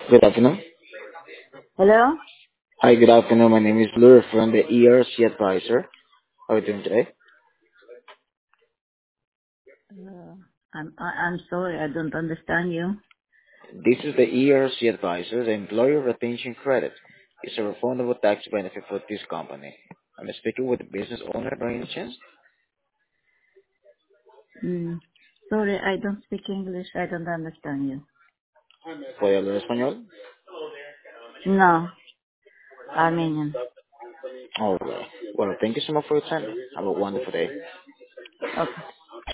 Good afternoon. Hello? Hi, good afternoon. My name is Lur from the ERC Advisor. How are you doing today? I'm sorry, I don't understand you. This is the ERC Advisor, the Employer Retention Credit. It's a refundable tax benefit for this company. I'm speaking with the business owner by any chance? Mm. Sorry, I don't speak English. I don't understand you. ¿Puede hablar español? No, Armenian. All right. Well, thank you so much for your time. Have a wonderful day. Okay.